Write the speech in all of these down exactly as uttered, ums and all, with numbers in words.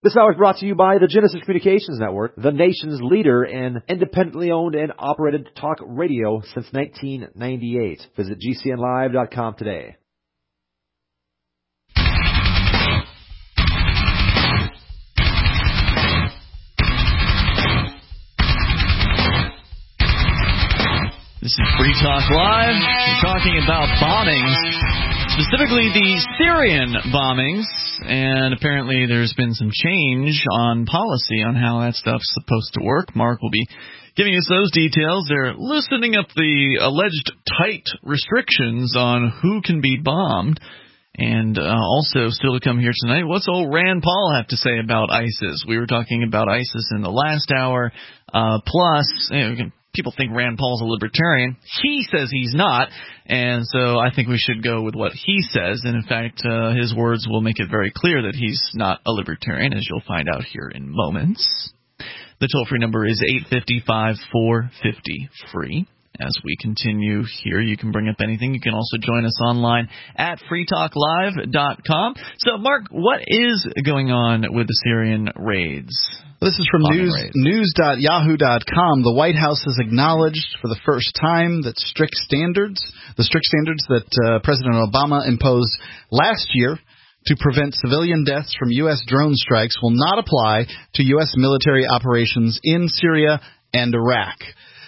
This hour is brought to you by the Genesis Communications Network, the nation's leader in independently owned and operated talk radio since nineteen ninety-eight. Visit G C N live dot com today. This is Free Talk Live. We're talking about bombings, specifically the Syrian bombings, and apparently there's been some change on policy on how that stuff's supposed to work. Mark will be giving us those details. They're loosening up the alleged tight restrictions on who can be bombed. And uh, also, still to come here tonight, what's old Rand Paul have to say about ISIS? We were talking about ISIS in the last hour. Uh, plus, you know, we can people think Rand Paul's a libertarian. He says he's not, and so I think we should go with what he says. And in fact, uh, his words will make it very clear that he's not a libertarian, as you'll find out here in moments. The toll-free number is eight five five, four five zero, free. As we continue here, you can bring up anything. You can also join us online at free talk live dot com. So, Mark, what is going on with the Syrian raids? This is from news, news dot yahoo dot com. The White House has acknowledged for the first time that strict standards, the strict standards that uh, President Obama imposed last year to prevent civilian deaths from U S drone strikes will not apply to U S military operations in Syria and Iraq.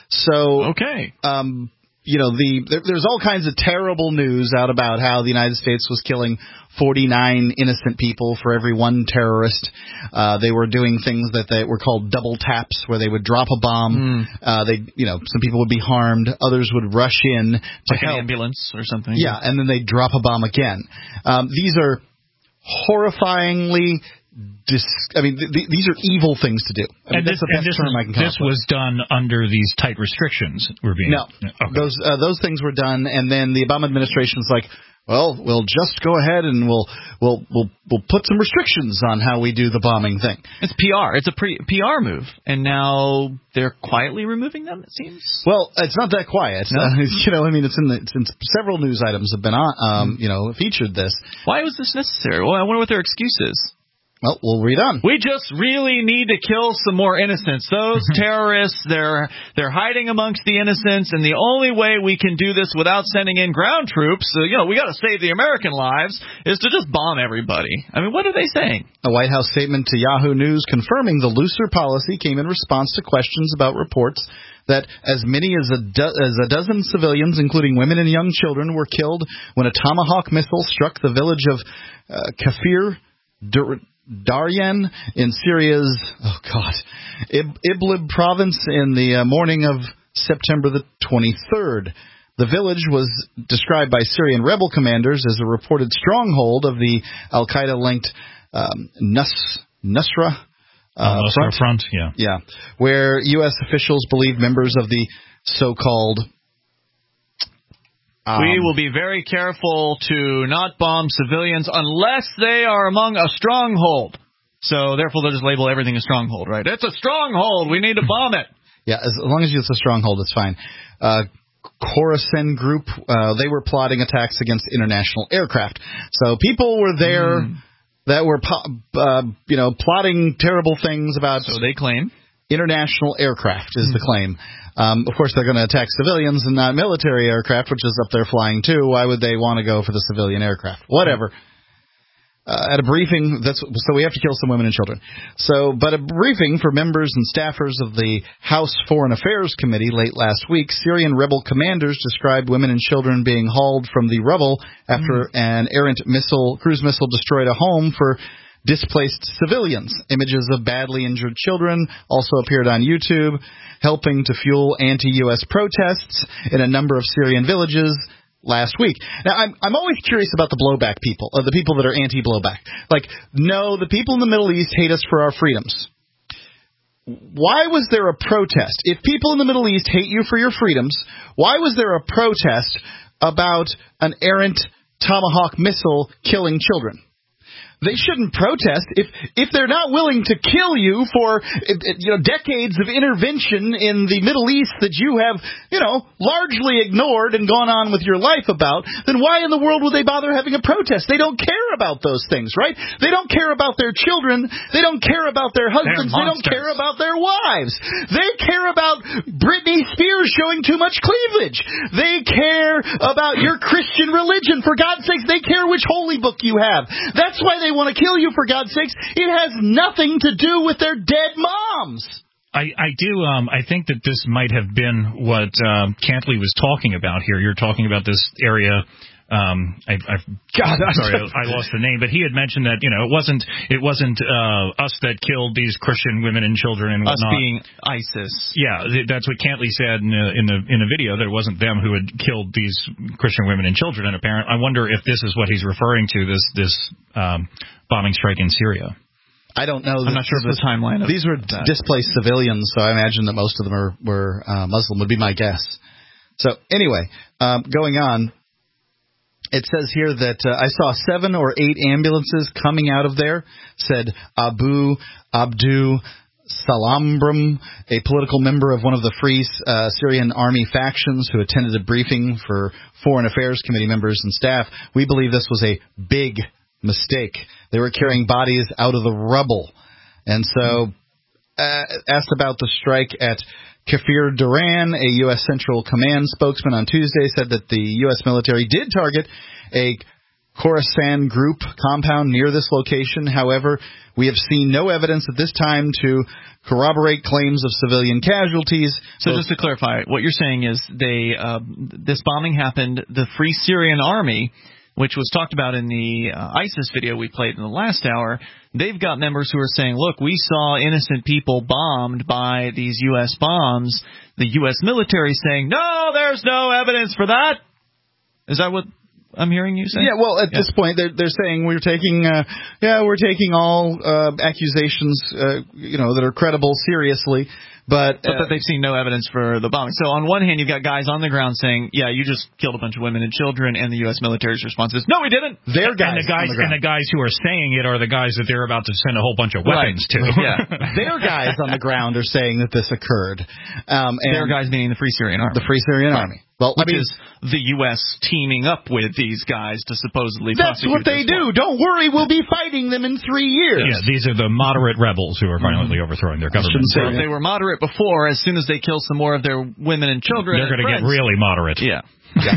So, okay. um, you know, the there, there's all kinds of terrible news out about how the United States was killing forty-nine innocent people for every one terrorist. Uh, they were doing things that they were called double taps, where they would drop a bomb. Mm. Uh, they, you know, some people would be harmed, others would rush in to like help. An ambulance or something. Yeah, and then they drop a bomb again. Um, these are horrifyingly. Dis- I mean, th- th- these are evil things to do. I mean, and that's this, the best this term was, I can come This up with. was done under these tight restrictions. Were being no, okay. those uh, those things were done, and then the Obama administration was like, "Well, we'll just go ahead and we'll we'll we'll we'll put some restrictions on how we do the bombing thing." It's P R. It's a pre- P R move, and now they're quietly removing them. It seems. Well, it's not that quiet. No? Uh, you know, I mean, it's in the it's in several news items have been on, um, you know, featured this. Why was this necessary? Well, I wonder what their excuse is. Well, we'll read on. We just really need to kill some more innocents. Those terrorists, they're they're hiding amongst the innocents, and the only way we can do this without sending in ground troops, so, you know, we got to save the American lives, is to just bomb everybody. I mean, what are they saying? A White House statement to Yahoo News confirming the looser policy came in response to questions about reports that as many as a, do- as a dozen civilians, including women and young children, were killed when a Tomahawk missile struck the village of uh, Kafir Dur- Daryan in Syria's, oh God, Ib- Idlib province in the uh, morning of September the twenty-third. The village was described by Syrian rebel commanders as a reported stronghold of the al-Qaeda-linked um, Nus- Nusra uh, uh, front. front. Yeah, yeah, where U S officials believe members of the so-called Um, we will be very careful to not bomb civilians unless they are among a stronghold. So, therefore, they'll just label everything a stronghold, right? It's a stronghold. We need to bomb it. Yeah, as long as it's a stronghold, it's fine. Uh, Khorasan group, uh, they were plotting attacks against international aircraft. So people were there mm. that were, uh, you know, plotting terrible things about. So they claim. International aircraft is mm. the claim. Um, of course, they're going to attack civilians and not military aircraft, which is up there flying too. Why would they want to go for the civilian aircraft? Whatever. Uh, at a briefing, that's so we have to kill some women and children. So, but a briefing for members and staffers of the House Foreign Affairs Committee late last week, Syrian rebel commanders described women and children being hauled from the rubble after mm. an errant missile, cruise missile destroyed a home for displaced civilians. Images of badly injured children also appeared on YouTube, helping to fuel anti-U S protests in a number of Syrian villages last week. Now, I'm I'm always curious about the blowback people, uh, the people that are anti-blowback. Like, no, the people in the Middle East hate us for our freedoms. Why was there a protest? If people in the Middle East hate you for your freedoms, why was there a protest about an errant Tomahawk missile killing children? They shouldn't protest if if they're not willing to kill you for you know decades of intervention in the Middle East that you have you know largely ignored and gone on with your life about. Then why in the world would they bother having a protest? They don't care about those things, right? They don't care about their children. They don't care about their husbands. They don't care about their wives. They care about Britney Spears showing too much cleavage. They care about your Christian religion. For God's sakes, they care which holy book you have. That's why they want to kill you, for God's sakes. It has nothing to do with their dead moms. I, I do. Um, I think that this might have been what um, Cantley was talking about here. You're talking about this area. Um, I, I've, God, I'm sorry, I, I lost the name, but he had mentioned that you know it wasn't it wasn't uh, us that killed these Christian women and children and whatnot. Us being ISIS. Yeah, that's what Cantley said in the in the in the video. That it wasn't them who had killed these Christian women and children. And apparently, I wonder if this is what he's referring to. This this um, bombing strike in Syria. I don't know. I'm not sure of the timeline. Of these were that. displaced civilians, so I imagine that most of them are, were uh, Muslim, would be my guess. So anyway, um, going on, it says here that uh, I saw seven or eight ambulances coming out of there, said Abu Abdu Salambram, a political member of one of the Free uh, Syrian Army factions who attended a briefing for Foreign Affairs Committee members and staff. We believe this was a big mistake. They were carrying bodies out of the rubble. And so, uh, asked about the strike at Kafir Duran, a U S Central Command spokesman on Tuesday, said that the U S military did target a Khorasan group compound near this location. However, we have seen no evidence at this time to corroborate claims of civilian casualties. So just to clarify, what you're saying is they uh, this bombing happened, the Free Syrian Army, which was talked about in the uh, ISIS video we played in the last hour, they've got members who are saying, look, we saw innocent people bombed by these U S bombs. The U S military saying, no, there's no evidence for that. Is that what I'm hearing you say? Yeah, well, at yeah. this point, they're, they're saying we're taking, uh, yeah, we're taking all uh, accusations, uh, you know, that are credible seriously. But, but uh, that they've seen no evidence for the bombing. So on one hand, you've got guys on the ground saying, yeah, you just killed a bunch of women and children, and the U S military's response is, no, we didn't. They're guys and the guys on the and the guys who are saying it are the guys that they're about to send a whole bunch of weapons right. to. Yeah. Their guys on the ground are saying that this occurred. Um, and Their guys meaning the Free Syrian Army. The Free Syrian right. Army. Well, Which I mean, is the U S teaming up with these guys to supposedly that's prosecute what they this do. war. Don't worry, we'll be fighting them in three years. Yeah, these are the moderate rebels who are violently mm-hmm. overthrowing their government. So if they were moderate before, as soon as they kill some more of their women and children, they're going to get friends, really moderate. Yeah. Yeah.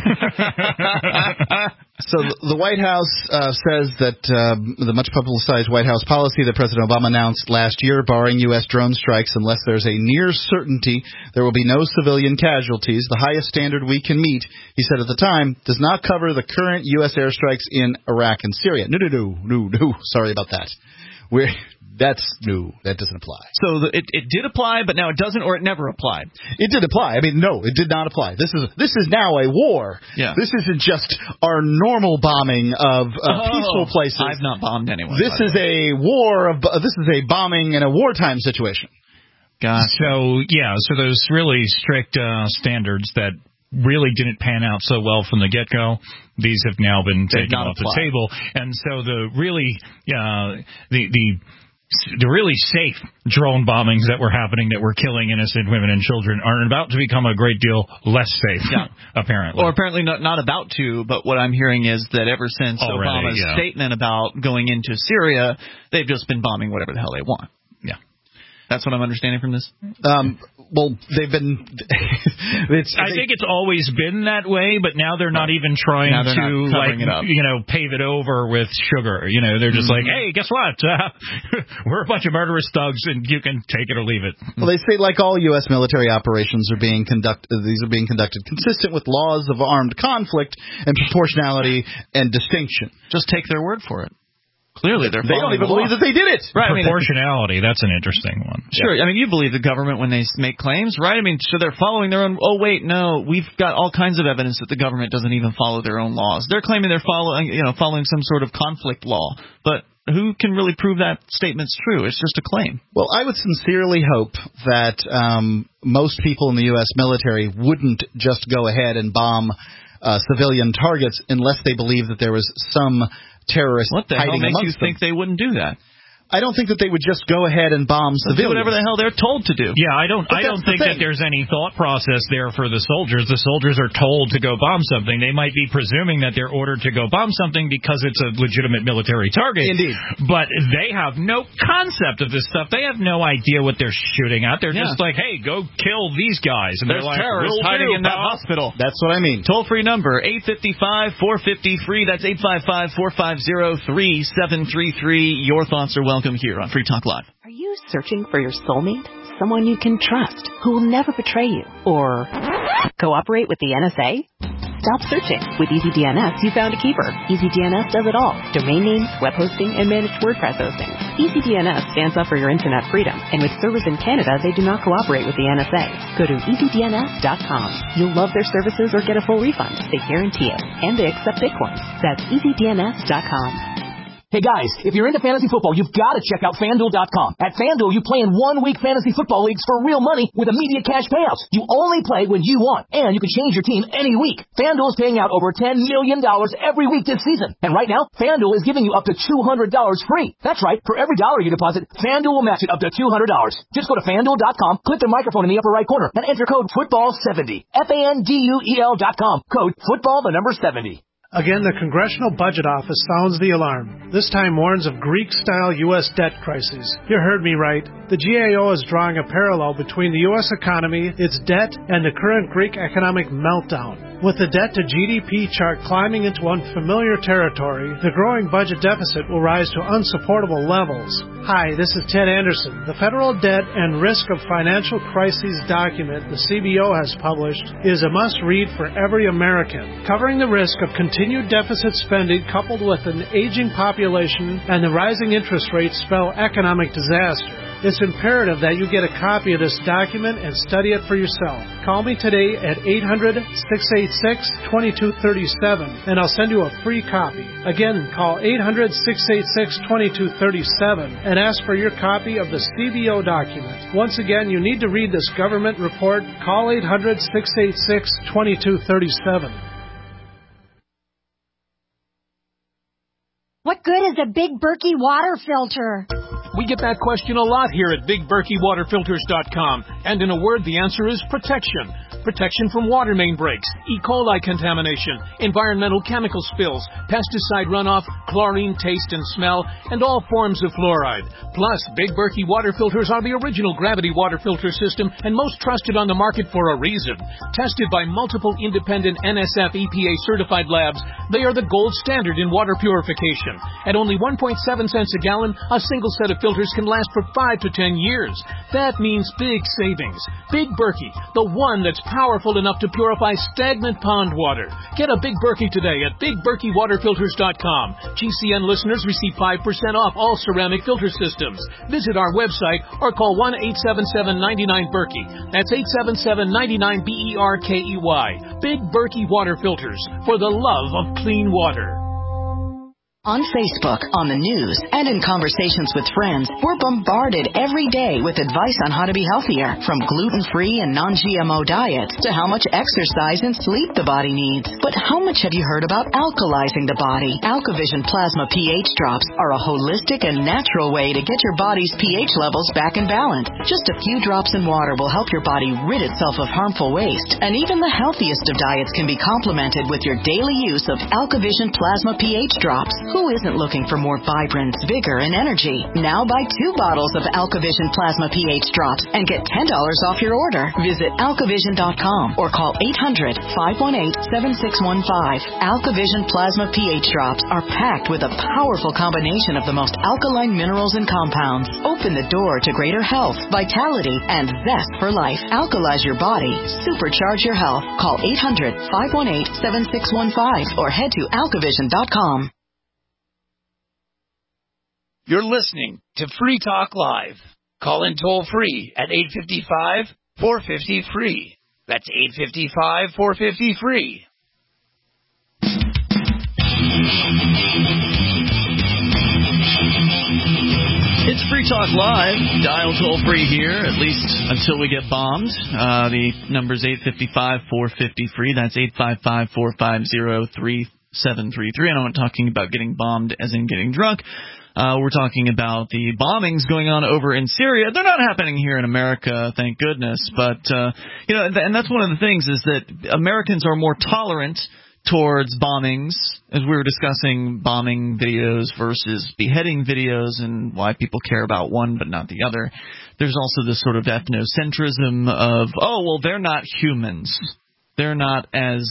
So the White House uh, says that uh, the much publicized White House policy that President Obama announced last year, barring U S drone strikes unless there's a near certainty there will be no civilian casualties, the highest standard we can meet, he said at the time, does not cover the current U S airstrikes in Iraq and Syria. No, no, no, no, no. Sorry about that. We're... That's new. That doesn't apply. So the, it, it did apply, but now it doesn't, or it never applied? It did apply. I mean, no, it did not apply. This is this is now a war. Yeah. This isn't just our normal bombing of uh, oh, peaceful places. I've not bombed anyone. This is a war of. Uh, this is a bombing in a wartime situation. Gotcha. So yeah, so those really strict uh, standards that really didn't pan out so well from the get-go. These have now been taken off the table, and so the really uh, the the. The really safe drone bombings that were happening that were killing innocent women and children are about to become a great deal less safe, yeah. apparently. Or apparently not, not about to, but what I'm hearing is that ever since Already, Obama's yeah. statement about going into Syria, they've just been bombing whatever the hell they want. Yeah. That's what I'm understanding from this? Um, well, they've been... it's, I they, think it's always been that way, but now they're not even trying now they're to, not like, it up. you know, pave it over with sugar. You know, they're just mm-hmm. like, hey, guess what? Uh, we're a bunch of murderous thugs, and you can take it or leave it. Well, they say, like all U S military operations are being conducted, these are being conducted consistent with laws of armed conflict and proportionality and distinction. Just take their word for it. Clearly, they're they don't even the believe that they did it. Right, Proportionality, I mean, that's an interesting one. Sure. Yeah. I mean, you believe the government when they make claims, right? I mean, so they're following their own. Oh, wait, no, we've got all kinds of evidence that the government doesn't even follow their own laws. They're claiming they're following, you know, following some sort of conflict law. But who can really prove that statement's true? It's just a claim. Well, I would sincerely hope that um, most people in the U S military wouldn't just go ahead and bomb Uh, civilian targets unless they believe that there was some terrorists what the hiding hell makes amongst you think them. they wouldn't do that? I don't think that they would just go ahead and bomb Let's civilians. do whatever the hell they're told to do. Yeah, I don't. But I don't the think that thing. there's any thought process there for the soldiers. The soldiers are told to go bomb something. They might be presuming that they're ordered to go bomb something because it's a legitimate military target. Indeed. But they have no concept of this stuff. They have no idea what they're shooting at. They're Yeah. just like, hey, go kill these guys. And There's they're like, terrorists "Will hiding do, in that pal." hospital. That's what I mean. Toll-free number, eight five five, four five zero, free. That's eight five five, four five zero, three seven three three. Your thoughts are welcome here on Free Talk Live. Are you searching for your soulmate? Someone you can trust, who will never betray you? Or cooperate with the N S A? Stop searching. With EasyDNS, you found a keeper. EasyDNS does it all. Domain names, web hosting, and managed WordPress hosting. EasyDNS stands up for your internet freedom, and with servers in Canada, they do not cooperate with the N S A. Go to easy D N S dot com. You'll love their services or get a full refund. They guarantee it. And they accept Bitcoin. That's easy D N S dot com. Hey guys, if you're into fantasy football, you've got to check out FanDuel dot com. At FanDuel, you play in one-week fantasy football leagues for real money with immediate cash payouts. You only play when you want, and you can change your team any week. FanDuel is paying out over ten million dollars every week this season. And right now, FanDuel is giving you up to two hundred dollars free. That's right. For every dollar you deposit, FanDuel will match it up to two hundred dollars. Just go to FanDuel dot com, click the microphone in the upper right corner, and enter code football seventy. F A N D U E L dot com. Code football, the number seventy. Again, the Congressional Budget Office sounds the alarm. This time warns of Greek-style U S debt crises. You heard me right. The G A O is drawing a parallel between the U S economy, its debt, and the current Greek economic meltdown. With the debt-to-G D P chart climbing into unfamiliar territory, the growing budget deficit will rise to unsupportable levels. Hi, this is Ted Anderson. The Federal Debt and Risk of Financial Crises document the C B O has published is a must-read for every American, covering the risk of continued deficit spending coupled with an aging population and the rising interest rates spell economic disaster. It's imperative that you get a copy of this document and study it for yourself. Call me today at eight hundred, six eight six, two two three seven and I'll send you a free copy. Again, call eight hundred, six eight six, two two three seven and ask for your copy of the C B O document. Once again, you need to read this government report. Call eight hundred, six eight six, two two three seven. What good is a Big Berkey water filter? We get that question a lot here at Big Berkey Water Filters dot com. And in a word, the answer is protection. Protection from water main breaks, E. coli contamination, environmental chemical spills, pesticide runoff, chlorine taste and smell, and all forms of fluoride. Plus, Big Berkey water filters are the original gravity water filter system and most trusted on the market for a reason. Tested by multiple independent N S F E P A certified labs, they are the gold standard in water purification. At only one point seven cents a gallon, a single set of filters can last for five to ten years. That means big savings. Big Berkey, the one that's powerful enough to purify stagnant pond water. Get a Big Berkey today at Big Berkey Water Filters dot com. G C N listeners receive five percent off all ceramic filter systems. Visit our website or call one eight seven seven, nine nine, Berkey. That's eight seven seven, nine nine, B E R K E Y. Big Berkey Water Filters, for the love of clean water. On Facebook, on the news, and in conversations with friends, we're bombarded every day with advice on how to be healthier, from gluten-free and non-G M O diets to how much exercise and sleep the body needs. But how much have you heard about alkalizing the body? AlkaVision Plasma pH drops are a holistic and natural way to get your body's pH levels back in balance. Just a few drops in water will help your body rid itself of harmful waste. And even the healthiest of diets can be complemented with your daily use of AlkaVision Plasma pH drops. Who isn't looking for more vibrance, vigor, and energy? Now buy two bottles of AlkaVision Plasma pH drops and get ten dollars off your order. Visit alkavision dot com or call eight hundred, five one eight, seven six one five. AlkaVision Plasma pH drops are packed with a powerful combination of the most alkaline minerals and compounds. Open the door to greater health, vitality, and zest for life. Alkalize your body. Supercharge your health. Call eight hundred, five one eight, seven six one five or head to alkavision dot com. You're listening to Free Talk Live. Call in toll free at eight five five, four five zero, free. That's eight five five, four five zero, free. It's Free Talk Live. Dial toll free here, at least until we get bombed. Uh, the number's eight five five, four five zero, free. That's eight five five, four five zero, three seven three three. And I'm not talking about getting bombed as in getting drunk. Uh, we're talking about the bombings going on over in Syria. They're not happening here in America, thank goodness. But, uh, you know, and that's one of the things is that Americans are more tolerant towards bombings, as we were discussing bombing videos versus beheading videos and why people care about one but not the other. There's also this sort of ethnocentrism of, oh, well, they're not humans. They're not as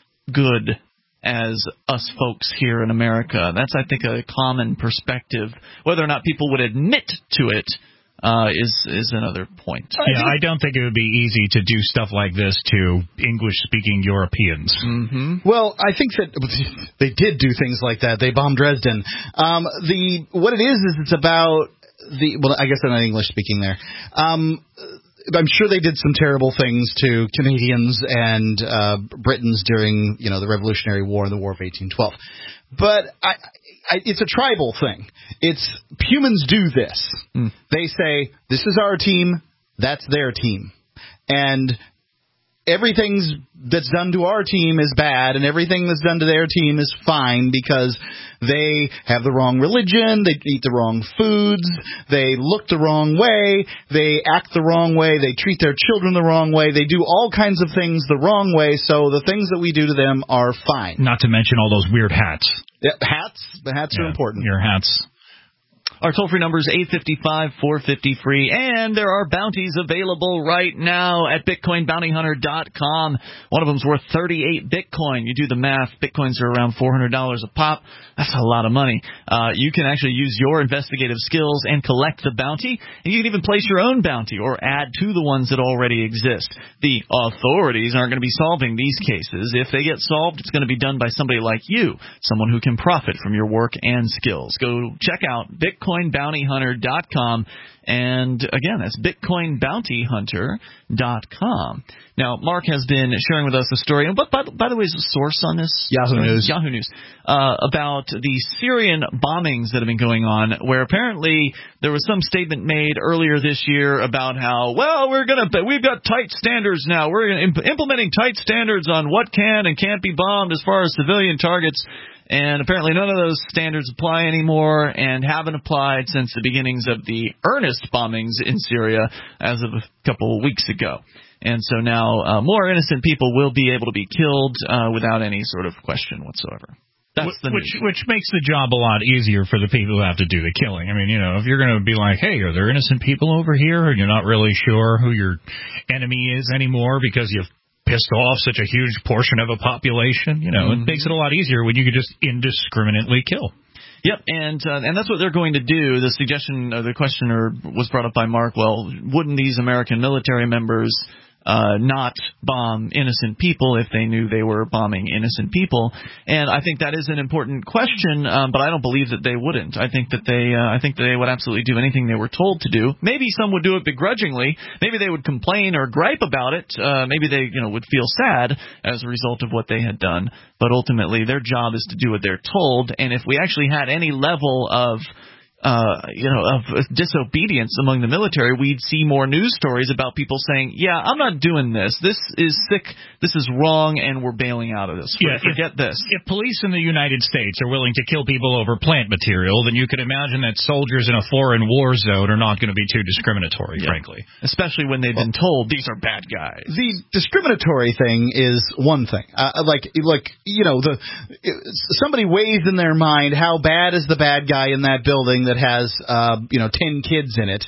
good as us folks here in America. That's, I think, a common perspective. Whether or not people would admit to it Uh, is is another point. Yeah, I don't think it would be easy to do stuff like this to English-speaking Europeans. Mm-hmm. Well, I think that they did do things like that. They bombed Dresden. Um, the what it is is it's about the well, I guess they're not English-speaking there. Um, I'm sure they did some terrible things to Canadians and uh, Britons during, you know, the Revolutionary War and the War of eighteen twelve. But I, I, it's a tribal thing. It's humans do this. Mm. They say, this is our team, that's their team. And everything's that's done to our team is bad, and everything that's done to their team is fine because they have the wrong religion, they eat the wrong foods, they look the wrong way, they act the wrong way, they treat their children the wrong way, they do all kinds of things the wrong way, so the things that we do to them are fine. Not to mention all those weird hats. Yeah, hats? The hats yeah, are important. Your hats. Our toll-free number is eight five five, four five zero, free, and there are bounties available right now at Bitcoin Bounty Hunter dot com. One of them's worth thirty-eight Bitcoin. You do the math. Bitcoins are around four hundred dollars a pop. That's a lot of money. Uh, you can actually use your investigative skills and collect the bounty, and you can even place your own bounty or add to the ones that already exist. The authorities aren't going to be solving these cases. If they get solved, it's going to be done by somebody like you, someone who can profit from your work and skills. Go check out Bitcoin Bounty Hunter dot com. And again, that's Bitcoin Bounty Hunter dot com. Now, Mark has been sharing with us a story, and by, by the way, is the source on this? Yahoo story? News. Yahoo News. Uh, about the Syrian bombings that have been going on, where apparently there was some statement made earlier this year about how, well, we're gonna, we've got tight standards now. We're imp- implementing tight standards on what can and can't be bombed as far as civilian targets. And apparently none of those standards apply anymore and haven't applied since the beginnings of the earnest bombings in Syria as of a couple of weeks ago. And so now uh, more innocent people will be able to be killed uh, without any sort of question whatsoever. That's the which, which makes the job a lot easier for the people who have to do the killing. I mean, you know, if you're going to be like, hey, are there innocent people over here? And you're not really sure who your enemy is anymore because you've pissed off such a huge portion of a population, you know, mm-hmm. It makes it a lot easier when you can just indiscriminately kill. Yep, and uh, and that's what they're going to do. The suggestion, or the questioner was brought up by Mark, well, wouldn't these American military members uh, not bomb innocent people if they knew they were bombing innocent people? And I think that is an important question, um, but I don't believe that they wouldn't. I think that they uh, I think that they would absolutely do anything they were told to do. Maybe some would do it begrudgingly. Maybe they would complain or gripe about it. Uh, maybe they you know would feel sad as a result of what they had done. But ultimately, their job is to do what they're told. And if we actually had any level of Uh, you know, of disobedience among the military, we'd see more news stories about people saying, yeah, I'm not doing this. This is sick. This is wrong, and we're bailing out of this. Yeah, Forget if, this. If police in the United States are willing to kill people over plant material, then you could imagine that soldiers in a foreign war zone are not going to be too discriminatory, yeah. frankly. Especially when they've well, been told these are bad guys. The discriminatory thing is one thing. Uh, like, like you know, the somebody weighs in their mind how bad is the bad guy in that building that has, uh, you know, ten kids in it.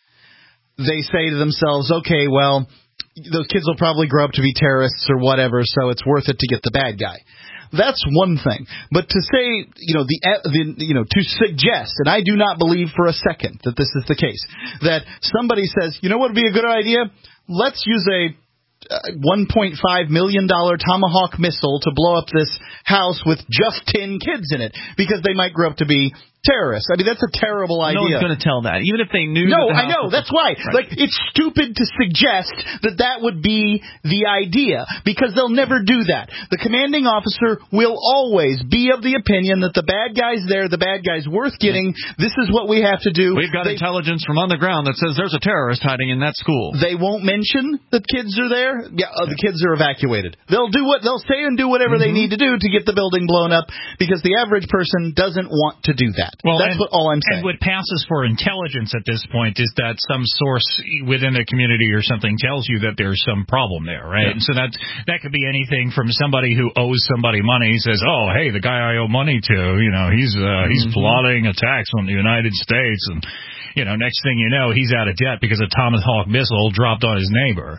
They say to themselves, okay, well, those kids will probably grow up to be terrorists or whatever, so it's worth it to get the bad guy. That's one thing. But to say, you know, the, the you know, to suggest, and I do not believe for a second that this is the case, that somebody says, you know what would be a good idea? Let's use a one point five million dollars Tomahawk missile to blow up this house with just ten kids in it, because they might grow up to be terrorists. I mean, that's a terrible idea. No one's going to tell that, even if they knew. No, that the I know. That's why. Right. Like, it's stupid to suggest that that would be the idea, because they'll never do that. The commanding officer will always be of the opinion that the bad guy's there, the bad guy's worth getting. This is what we have to do. We've got they, intelligence from on the ground that says there's a terrorist hiding in that school. They won't mention that kids are there. Yeah, uh, the kids are evacuated. They'll do what they'll say and do whatever mm-hmm. they need to do to get the building blown up, because the average person doesn't want to do that. Well, that's and, what all I'm saying. And what passes for intelligence at this point is that some source within the community or something tells you that there's some problem there, right? Yeah. And so that that could be anything from somebody who owes somebody money, says, "Oh, hey, the guy I owe money to, you know, he's uh, he's mm-hmm. plotting attacks on the United States," and you know, next thing you know, he's out of debt because a Tomahawk missile dropped on his neighbor.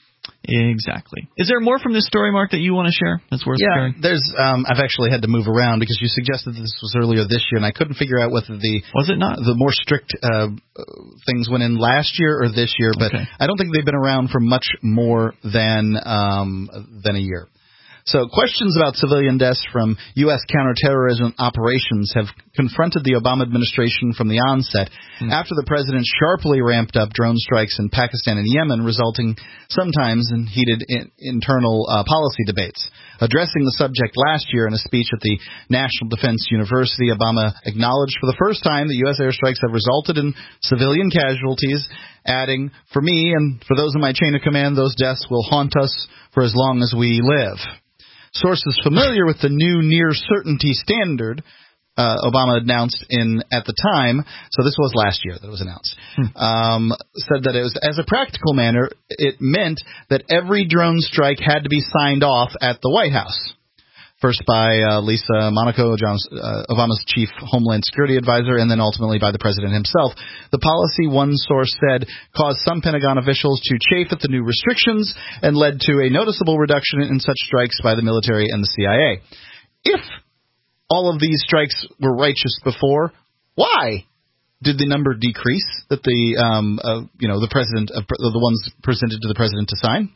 Exactly. Is there more from this story, Mark, that you want to share that's worth yeah, sharing? there's. Um, I've actually had to move around because you suggested this was earlier this year, and I couldn't figure out whether the was it not the more strict uh, things went in last year or this year, but okay. I don't think they've been around for much more than um, than a year. So questions about civilian deaths from U S counterterrorism operations have confronted the Obama administration from the onset mm. after the president sharply ramped up drone strikes in Pakistan and Yemen, resulting sometimes in heated in, internal uh, policy debates. Addressing the subject last year in a speech at the National Defense University, Obama acknowledged for the first time that U S airstrikes have resulted in civilian casualties, adding, "For me and for those in my chain of command, those deaths will haunt us for as long as we live." Sources familiar with the new near-certainty standard uh, Obama announced in at the time, so this was last year that it was announced, hmm. um, said that it was, as a practical matter, it meant that every drone strike had to be signed off at the White House. First by uh, Lisa Monaco, John's, uh, Obama's chief Homeland Security advisor, and then ultimately by the president himself. The policy, one source said, caused some Pentagon officials to chafe at the new restrictions and led to a noticeable reduction in such strikes by the military and the C I A. If all of these strikes were righteous before, why did the number decrease that the um, uh, you know the president uh, the ones presented to the president to sign?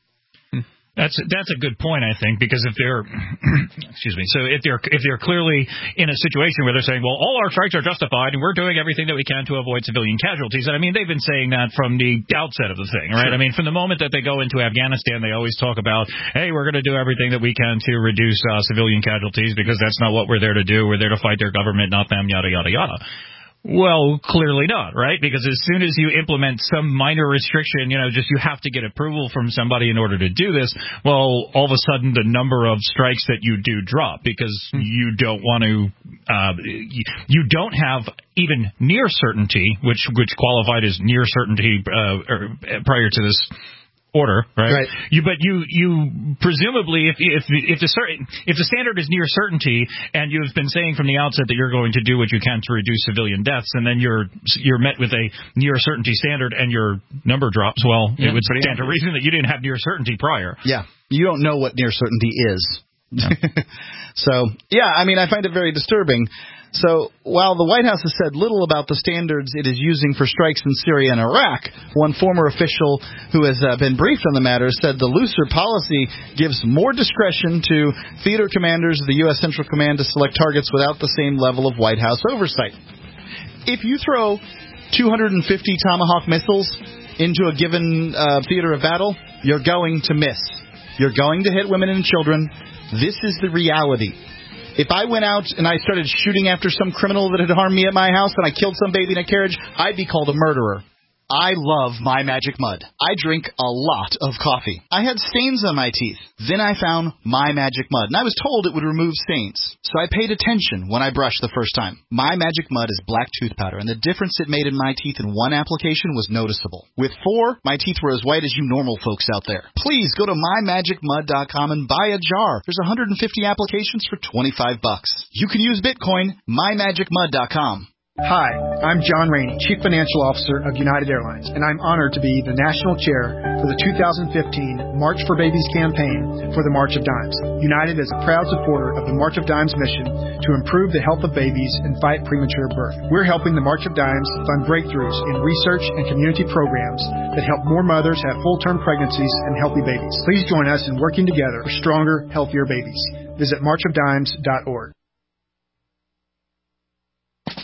That's that's a good point, I think, because if they're excuse me, so if they're if they're clearly in a situation where they're saying, well, all our strikes are justified and we're doing everything that we can to avoid civilian casualties, and I mean they've been saying that from the outset of the thing, right? Sure. I mean, from the moment that they go into Afghanistan, they always talk about, hey, we're going to do everything that we can to reduce uh, civilian casualties because that's not what we're there to do. We're there to fight their government, not them, yada yada yada. Well, clearly not, right? Because as soon as you implement some minor restriction, you know, just you have to get approval from somebody in order to do this, well, all of a sudden the number of strikes that you do drop because you don't want to, uh, you, you don't have even near certainty, which which qualified as near certainty uh, or, prior to this order, right? Right. You, but you, you presumably, if if if the if the standard is near certainty, and you've been saying from the outset that you're going to do what you can to reduce civilian deaths, and then you're you're met with a near certainty standard, and your number drops, well, yeah, it would stand to reason that you didn't have near certainty prior. Yeah, you don't know what near certainty is. Yeah. So, yeah, I mean, I find it very disturbing. So while the White House has said little about the standards it is using for strikes in Syria and Iraq, one former official who has uh, been briefed on the matter said the looser policy gives more discretion to theater commanders of the U S Central Command to select targets without the same level of White House oversight. If you throw two hundred fifty Tomahawk missiles into a given uh, theater of battle, you're going to miss. You're going to hit women and children. This is the reality. If I went out and I started shooting after some criminal that had harmed me at my house and I killed some baby in a carriage, I'd be called a murderer. I love My Magic Mud. I drink a lot of coffee. I had stains on my teeth. Then I found My Magic Mud, and I was told it would remove stains. So I paid attention when I brushed the first time. My Magic Mud is black tooth powder, and the difference it made in my teeth in one application was noticeable. With four, my teeth were as white as you normal folks out there. Please go to my magic mud dot com and buy a jar. There's one hundred fifty applications for twenty-five bucks. You can use Bitcoin, my magic mud dot com. Hi, I'm John Rainey, Chief Financial Officer of United Airlines, and I'm honored to be the National Chair for the two thousand fifteen March for Babies campaign for the March of Dimes. United is a proud supporter of the March of Dimes mission to improve the health of babies and fight premature birth. We're helping the March of Dimes fund breakthroughs in research and community programs that help more mothers have full-term pregnancies and healthy babies. Please join us in working together for stronger, healthier babies. Visit march of dimes dot org.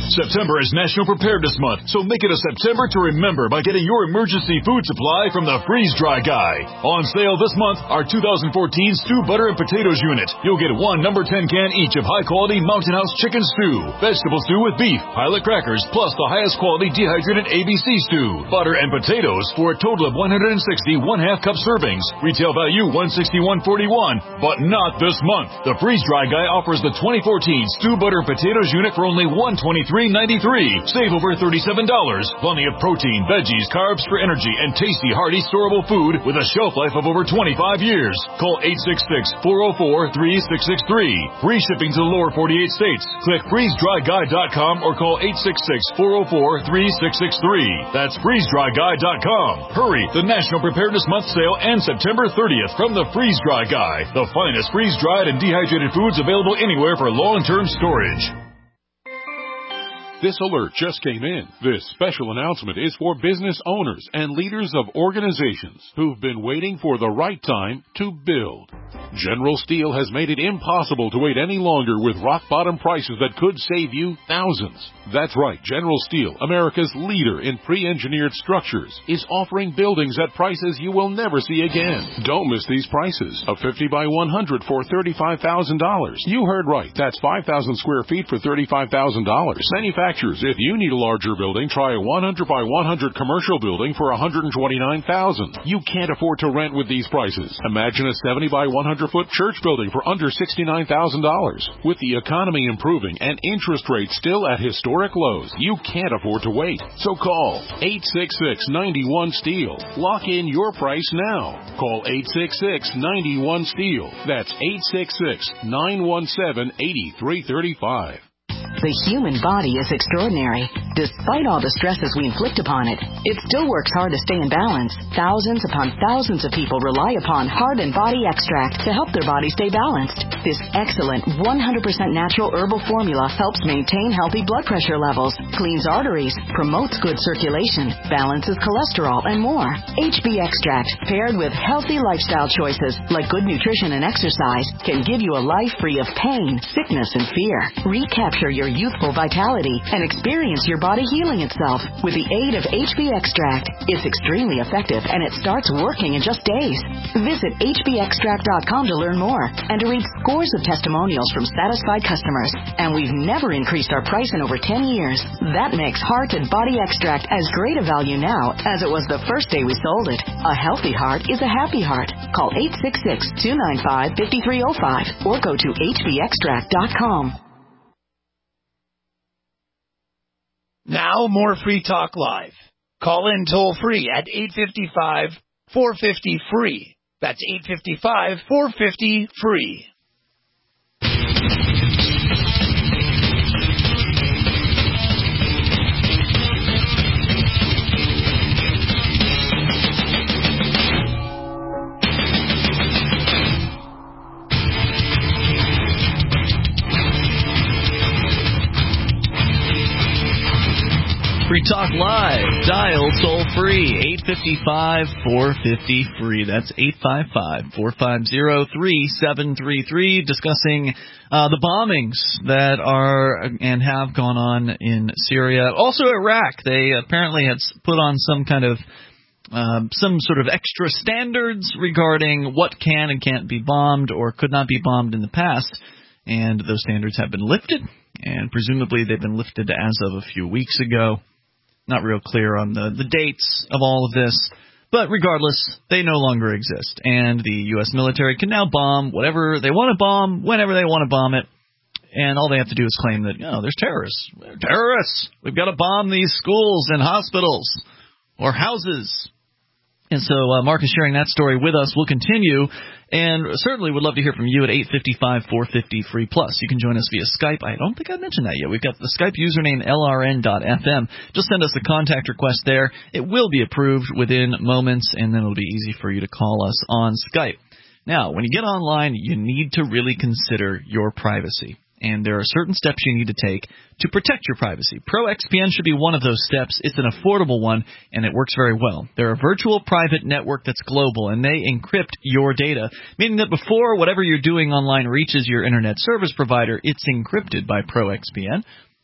September is National Preparedness Month, so make it a September to remember by getting your emergency food supply from the Freeze Dry Guy. On sale this month, our two thousand fourteen Stew Butter and Potatoes unit. You'll get one number ten can each of high-quality Mountain House chicken stew, vegetable stew with beef, pilot crackers, plus the highest quality dehydrated A B C stew, butter and potatoes for a total of one hundred sixty one-half cup servings. Retail value one hundred sixty-one forty-one, but not this month. The Freeze Dry Guy offers the twenty fourteen Stew Butter and Potatoes unit for only one hundred twenty-three ninety-three. Save over thirty-seven dollars. Plenty of protein, veggies, carbs for energy, and tasty, hearty, storable food with a shelf life of over twenty-five years. Call eight six six, four oh four, three six six three. Free shipping to the lower forty-eight states. Click freeze dry guy dot com or call eight six six, four oh four, three six six three. That's freeze dry guy dot com. Hurry! The National Preparedness Month sale ends September thirtieth from the Freeze Dry Guy. The finest freeze-dried and dehydrated foods available anywhere for long-term storage. This alert just came in. This special announcement is for business owners and leaders of organizations who've been waiting for the right time to build. General Steel has made it impossible to wait any longer with rock-bottom prices that could save you thousands. That's right, General Steel, America's leader in pre-engineered structures, is offering buildings at prices you will never see again. Don't miss these prices. A fifty by one hundred for thirty-five thousand dollars. You heard right. That's five thousand square feet for thirty-five thousand dollars. Manufacturers, if you need a larger building, try a one hundred by one hundred commercial building for one hundred twenty-nine thousand dollars. You can't afford to rent with these prices. Imagine a seventy by one hundred foot church building for under sixty-nine thousand dollars. With the economy improving and interest rates still at historic lows, you can't afford to wait. So call eight six six, nine one, STEEL. Lock in your price now. Call eight six six, nine one, STEEL. That's eight six six, nine one seven, eight three three five. The human body is extraordinary. Despite all the stresses we inflict upon it, it still works hard to stay in balance. Thousands upon thousands of people rely upon Heart and Body Extract to help their body stay balanced. This excellent one hundred percent natural herbal formula helps maintain healthy blood pressure levels, cleans arteries, promotes good circulation, balances cholesterol, and more. H B Extract, paired with healthy lifestyle choices like good nutrition and exercise, can give you a life free of pain, sickness, and fear. Recapture your youthful vitality and experience your body healing itself with the aid of H B Extract. It's extremely effective and it starts working in just days. Visit H B extract dot com to learn more and to read scores of testimonials from satisfied customers. And we've never increased our price in over ten years. That makes Heart and Body Extract as great a value now as it was the first day we sold it. A healthy heart is a happy heart. Call eight six six, two nine five, five three zero five or go to H B extract dot com. Now, more Free Talk Live. Call in toll free at eight five five, four five zero, free. That's eight five five, four five zero, free. Free Talk Live. Dial toll free. eight five five, four five zero, free. That's eight five five, four five zero, three seven three three. Discussing uh, the bombings that are and have gone on in Syria. Also Iraq. They apparently had put on some kind of um, some sort of extra standards regarding what can and can't be bombed or could not be bombed in the past. And those standards have been lifted. And presumably they've been lifted as of a few weeks ago. Not real clear on the, the dates of all of this. But regardless, they no longer exist. And the U S military can now bomb whatever they want to bomb, whenever they want to bomb it. And all they have to do is claim that, oh, there's terrorists. They're terrorists. We've got to bomb these schools and hospitals or houses. And so uh, Mark is sharing that story with us. We'll continue, and certainly would love to hear from you at eight five five, four five zero, free plus. You can join us via Skype. I don't think I mentioned that yet. We've got the Skype username L R N dot F M. Just send us a contact request there. It will be approved within moments, and then it'll be easy for you to call us on Skype. Now, when you get online, you need to really consider your privacy. And there are certain steps you need to take to protect your privacy. ProXPN should be one of those steps. It's an affordable one, and it works very well. They're a virtual private network that's global, and they encrypt your data, meaning that before whatever you're doing online reaches your internet service provider, it's encrypted by ProXPN.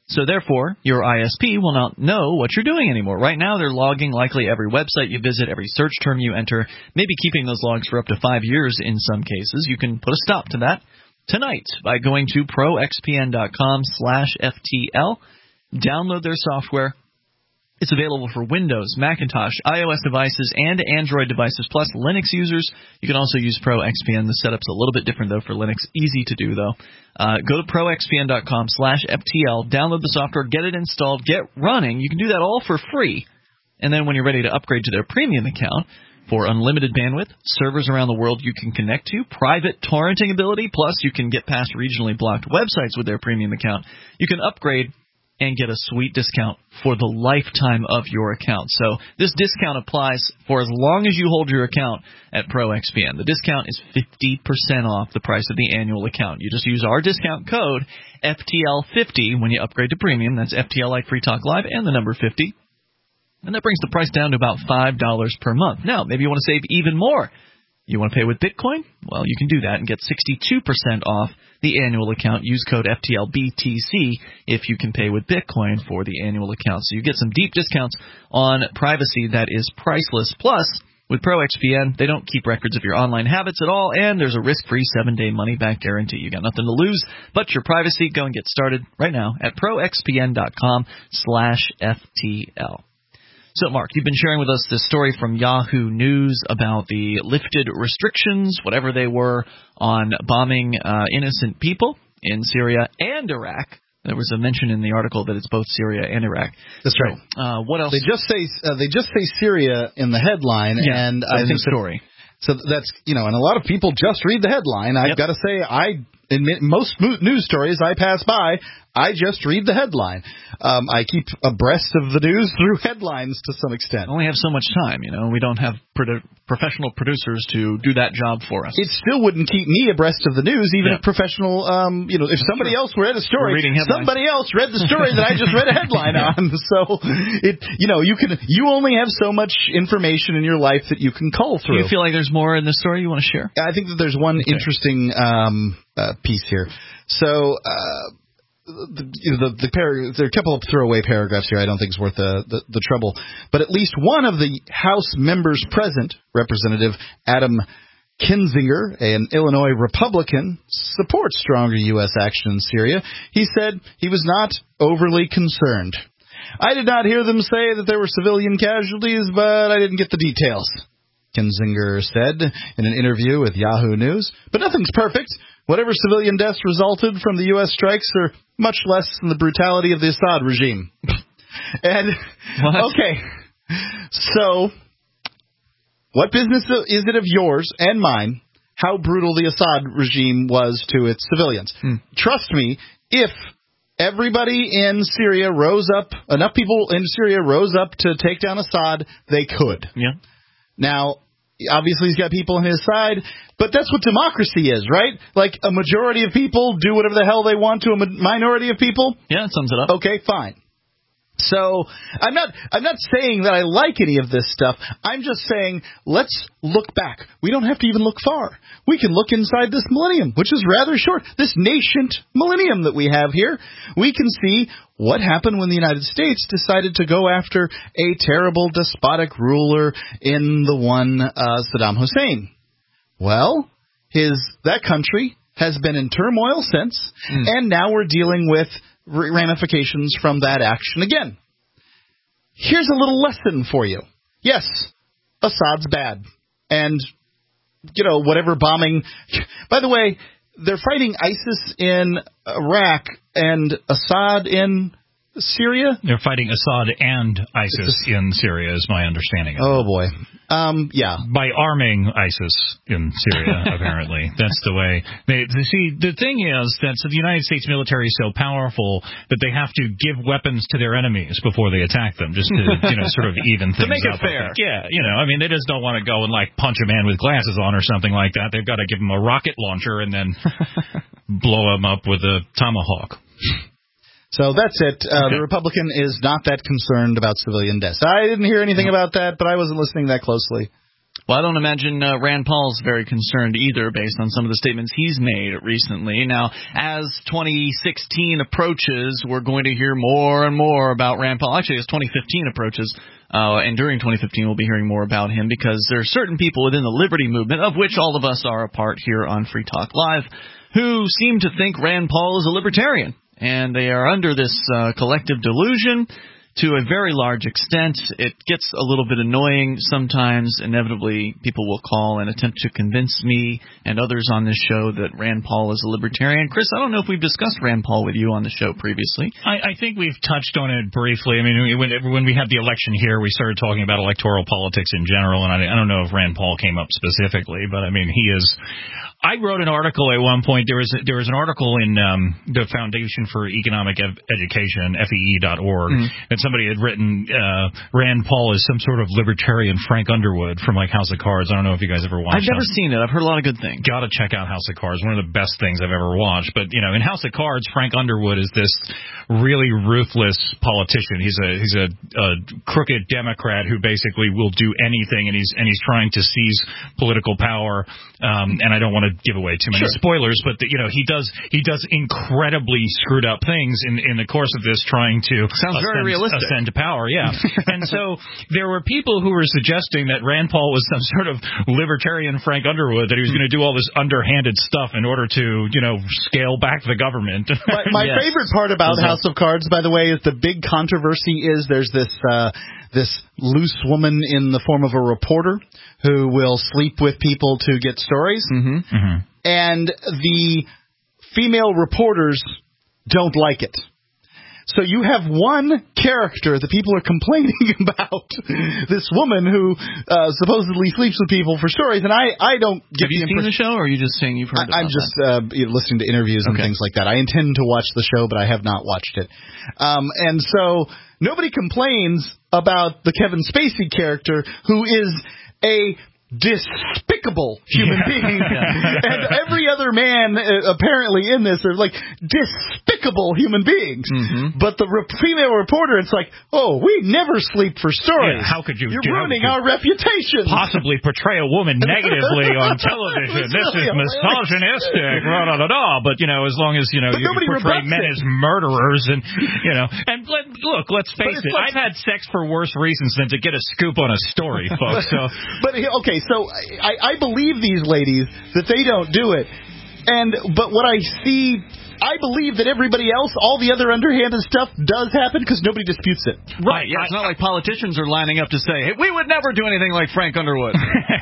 So therefore, your I S P will not know what you're doing anymore. Right now, they're logging likely every website you visit, every search term you enter, maybe keeping those logs for up to five years in some cases. You can put a stop to that tonight by going to proxpn.com slash FTL. Download their software. It's available for Windows, Macintosh, iOS devices, and Android devices, plus Linux users. You can also use ProXPN. The setup's a little bit different, though, for Linux. Easy to do, though. Uh, go to proxpn.com slash FTL, download the software, get it installed, get running. You can do that all for free. And then when you're ready to upgrade to their premium account, for unlimited bandwidth, servers around the world you can connect to, private torrenting ability, plus you can get past regionally blocked websites with their premium account. You can upgrade and get a sweet discount for the lifetime of your account. So this discount applies for as long as you hold your account at ProXPN. The discount is fifty percent off the price of the annual account. You just use our discount code F T L fifty when you upgrade to premium. That's F T L like Free Talk Live and the number fifty. And that brings the price down to about five dollars per month. Now, maybe you want to save even more. You want to pay with Bitcoin? Well, you can do that and get sixty-two percent off the annual account. Use code F T L B T C if you can pay with Bitcoin for the annual account. So you get some deep discounts on privacy that is priceless. Plus, with ProXPN, they don't keep records of your online habits at all, and there's a risk-free seven-day money-back guarantee. You got nothing to lose but your privacy. Go and get started right now at proxpn.com slash FTL. So, Mark, you've been sharing with us this story from Yahoo News about the lifted restrictions, whatever they were, on bombing uh, innocent people in Syria and Iraq. There was a mention in the article that it's both Syria and Iraq. That's so, right. Uh, what else? They just say uh, they just say Syria in the headline, yeah, and that's I think the story. That, so that's you know, and a lot of people just read the headline. I've yep. got to say, I in most news stories I pass by, I just read the headline. Um, I keep abreast of the news through headlines to some extent. We only have so much time, you know. We don't have produ- professional producers to do that job for us. It still wouldn't keep me abreast of the news, even yeah. if professional, um, you know, if somebody sure. else read a story, somebody else read the story that I just read a headline yeah. on. So, it, you know, you can, you only have so much information in your life that you can cull through. Do you feel like there's more in this story you want to share? I think that there's one okay. interesting um, uh, piece here. So, uh, The, the, the par- there are a couple of throwaway paragraphs here I don't think is worth the, the, the trouble. But at least one of the House members present, Representative Adam Kinzinger, an Illinois Republican, supports stronger U S action in Syria. He said he was not overly concerned. I did not hear them say that there were civilian casualties, but I didn't get the details, Kinzinger said in an interview with Yahoo News. But nothing's perfect. Whatever civilian deaths resulted from the U S strikes are much less than the brutality of the Assad regime. and, what? okay, so what business is it of yours and mine how brutal the Assad regime was to its civilians? Hmm. Trust me, if everybody in Syria rose up, enough people in Syria rose up to take down Assad, they could. Yeah. Now, obviously, he's got people on his side, but that's what democracy is, right? Like, a majority of people do whatever the hell they want to a minority of people? Yeah, it sums it up. Okay, fine. So, I'm not I'm not saying that I like any of this stuff. I'm just saying, let's look back. We don't have to even look far. We can look inside this millennium, which is rather short. This nascent millennium that we have here. We can see what happened when the United States decided to go after a terrible despotic ruler in the one uh, Saddam Hussein. Well, his that country has been in turmoil since, mm. and now we're dealing with ramifications from that action again. Here's a little lesson for you. Yes, Assad's bad. And, you know, whatever bombing... By the way, they're fighting ISIS in Iraq and Assad in Syria? They're fighting Assad and ISIS in Syria, is my understanding of it. Oh, boy. Um, yeah. By arming ISIS in Syria, apparently. That's the way. They, they see, the thing is that so the United States military is so powerful that they have to give weapons to their enemies before they attack them, just to, you know, sort of even things up. To make it fair. Yeah, you know, I mean, they just don't want to go and, like, punch a man with glasses on or something like that. They've got to give him a rocket launcher and then blow him up with a tomahawk. So that's it. Uh, okay. The Republican is not that concerned about civilian deaths. I didn't hear anything about that, but I wasn't listening that closely. Well, I don't imagine uh, Rand Paul's very concerned either, based on some of the statements he's made recently. Now, as twenty sixteen approaches, we're going to hear more and more about Rand Paul. Actually, as twenty fifteen approaches, uh, and during twenty fifteen, we'll be hearing more about him, because there are certain people within the liberty movement, of which all of us are a part here on Free Talk Live, who seem to think Rand Paul is a libertarian. And they are under this uh, collective delusion to a very large extent. It gets a little bit annoying sometimes. Inevitably, people will call and attempt to convince me and others on this show that Rand Paul is a libertarian. Chris, I don't know if we've discussed Rand Paul with you on the show previously. I, I think we've touched on it briefly. I mean, when, when we had the election here, we started talking about electoral politics in general, and I, I don't know if Rand Paul came up specifically, but I mean, he is... I wrote an article at one point. There was a, there was an article in um, the Foundation for Economic Ev- Education, F E E dot org, mm-hmm. and somebody had written uh, Rand Paul is some sort of libertarian Frank Underwood from like House of Cards. I don't know if you guys ever watched. I've never House. seen it. I've heard a lot of good things. Got to check out House of Cards. One of the best things I've ever watched. But you know, in House of Cards, Frank Underwood is this really ruthless politician. He's a he's a, a crooked Democrat who basically will do anything, and he's and he's trying to seize political power. Um, and I don't want to give away too many sure. spoilers, but the, you know he does he does incredibly screwed up things in in the course of this, trying to sounds ascend, very realistic. ascend to power. Yeah, and so there were people who were suggesting that Rand Paul was some sort of libertarian Frank Underwood, that he was going to do all this underhanded stuff in order to you know scale back the government. My, my yes. favorite part about House of Cards, by the way, is the big controversy is there's this. Uh, this loose woman in the form of a reporter who will sleep with people to get stories. Mm-hmm. Mm-hmm. And the female reporters don't like it. So you have one character that people are complaining about, this woman who uh, supposedly sleeps with people for stories, and I, I don't get Have you the seen the show, or are you just saying you've heard I, I'm just uh, listening to interviews and okay. things like that. I intend to watch the show, but I have not watched it. Um, and so nobody complains about the Kevin Spacey character, who is a despicable human yeah. being. Yeah. And every other man uh, apparently in this are like despicable human beings. Mm-hmm. But the re- female reporter, it's like, oh, we never sleep for stories. Yeah, how could you You're do ruining our reputation. Possibly portray a woman negatively on television. This is misogynistic. Blah, blah, blah, blah. But, you know, as long as, you know, but you portray men it. as murderers and, you know, and let, look, let's face it. Like, I've had sex for worse reasons than to get a scoop on a story, folks. So, but, okay, so I, I believe these ladies that they don't do it, and but what I see, I believe that everybody else, all the other underhanded stuff does happen because nobody disputes it. Right, yeah, it's not like politicians are lining up to say, hey, we would never do anything like Frank Underwood.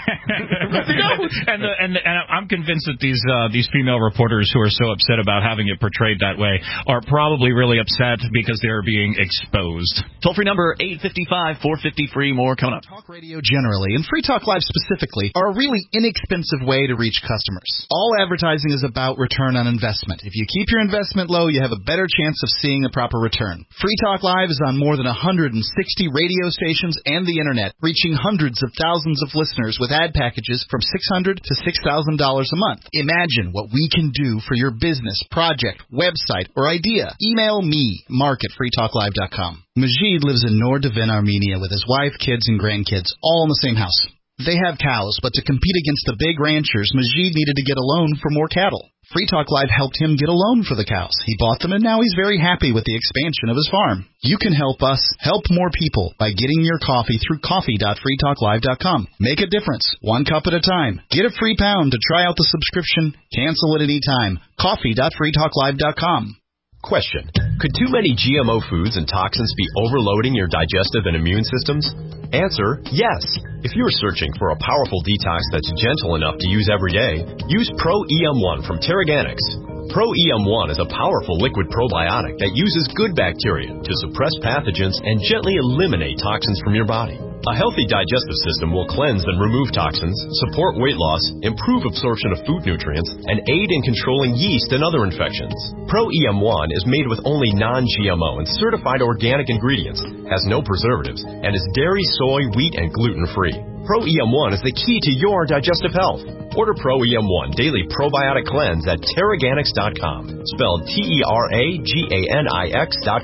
and, the, and, the, and I'm convinced that these uh, these female reporters who are so upset about having it portrayed that way are probably really upset because they're being exposed. Toll-free number eight five five, four five zero, free. More coming up. Talk radio generally, and Free Talk Live specifically, are a really inexpensive way to reach customers. All advertising is about return on investment. If you keep your investment low, you have a better chance of seeing a proper return. Free Talk Live is on more than one hundred sixty radio stations and the Internet, reaching hundreds of thousands of listeners with ad packages from six hundred dollars to six thousand dollars a month. Imagine what we can do for your business, project, website, or idea. Email me, mark at free talk live dot com. Majid lives in Nordavin, Armenia with his wife, kids, and grandkids, all in the same house. They have cows, but to compete against the big ranchers, Majid needed to get a loan for more cattle. Free Talk Live helped him get a loan for the cows. He bought them, and now he's very happy with the expansion of his farm. You can help us help more people by getting your coffee through coffee dot free talk live dot com. Make a difference, one cup at a time. Get a free pound to try out the subscription. Cancel at any time. coffee dot free talk live dot com. Question. Could too many G M O foods and toxins be overloading your digestive and immune systems? Answer, yes. If you're searching for a powerful detox that's gentle enough to use every day, use Pro E M one from Terraganics. Pro E M one is a powerful liquid probiotic that uses good bacteria to suppress pathogens and gently eliminate toxins from your body. A healthy digestive system will cleanse and remove toxins, support weight loss, improve absorption of food nutrients, and aid in controlling yeast and other infections. Pro E M one is made with only non-G M O and certified organic ingredients, has no preservatives, and is dairy, soy, wheat, and gluten-free. Pro E M one is the key to your digestive health. Order Pro E M one Daily Probiotic Cleanse at Terraganics dot com, spelled T E R A G A N I X dot com.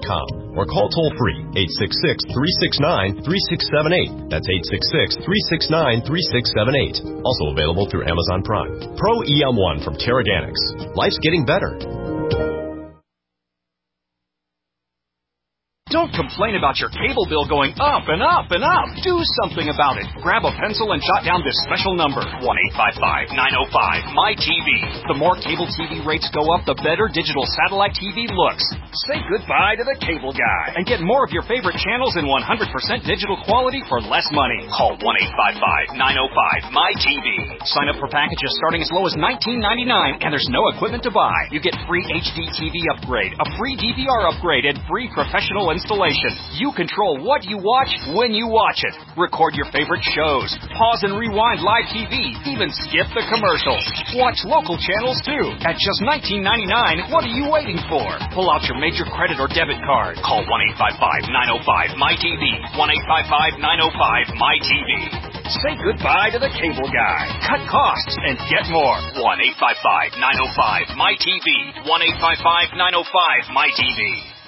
or call toll-free eight six six, three six nine, three six seven eight. That's eight six six, three six nine, three six seven eight. Also available through Amazon Prime. Pro E M one from Terraganics. Life's getting better. Don't complain about your cable bill going up and up and up. Do something about it. Grab a pencil and jot down this special number, one eight five five, nine oh five, M Y T V. The more cable T V rates go up, the better digital satellite T V looks. Say goodbye to the cable guy and get more of your favorite channels in one hundred percent digital quality for less money. Call one eight five five, nine oh five, M Y T V. Sign up for packages starting as low as nineteen ninety-nine, and there's no equipment to buy. You get free H D T V upgrade, a free D V R upgrade, and free professional installation. You control what you watch when you watch it. Record your favorite shows. Pause and rewind live T V. Even skip the commercials. Watch local channels too. At just nineteen ninety-nine, what are you waiting for? Pull out your major credit or debit card. Call one eight five five, nine oh five, M Y T V. one eight five five, nine oh five, M Y T V. Say goodbye to the cable guy. Cut costs and get more. one eight five five, nine oh five, M Y T V. one eight five five, nine oh five, M Y T V.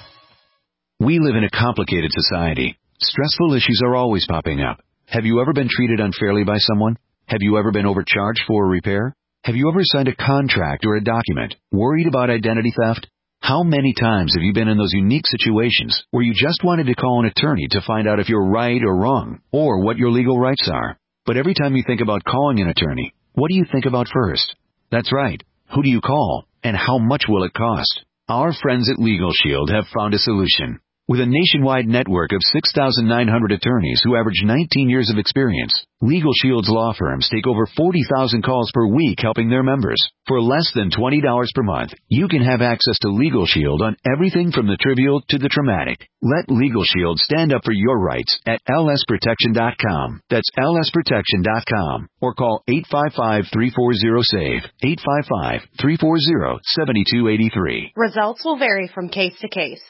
We live in a complicated society. Stressful issues are always popping up. Have you ever been treated unfairly by someone? Have you ever been overcharged for a repair? Have you ever signed a contract or a document worried about identity theft? How many times have you been in those unique situations where you just wanted to call an attorney to find out if you're right or wrong, or what your legal rights are? But every time you think about calling an attorney, what do you think about first? That's right. Who do you call, and how much will it cost? Our friends at Legal Shield have found a solution. With a nationwide network of six thousand nine hundred attorneys who average nineteen years of experience, Legal Shield's law firms take over forty thousand calls per week helping their members. For less than twenty dollars per month, you can have access to Legal Shield on everything from the trivial to the traumatic. Let Legal Shield stand up for your rights at L S protection dot com. That's L S protection dot com. Or call eight five five, three four zero, S A V E, eight five five, three four zero, seven two eight three. Results will vary from case to case.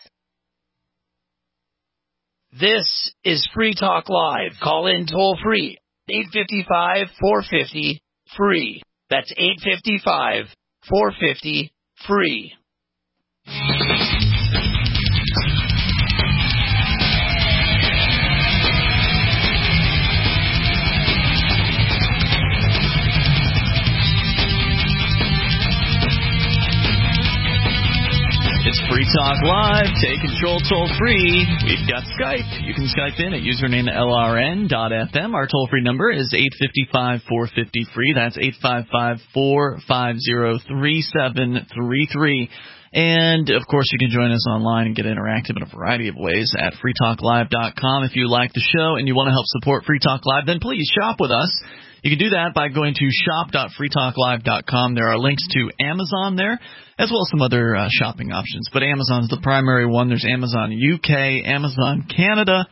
This is Free Talk Live. Call in toll free. eight five five, four five zero, free. That's eight five five, four five zero, free. It's Free Talk Live. Take control toll free. We've got Skype. You can Skype in at username L R N dot F M. Our toll free number is eight five five, four five zero, free. That's eight five five, four five zero, three seven three three. And, of course, you can join us online and get interactive in a variety of ways at free talk live dot com. If you like the show and you want to help support Free Talk Live, then please shop with us. You can do that by going to shop dot free talk live dot com. There are links to Amazon there, as well as some other uh, shopping options. But Amazon's the primary one. There's Amazon U K, Amazon Canada,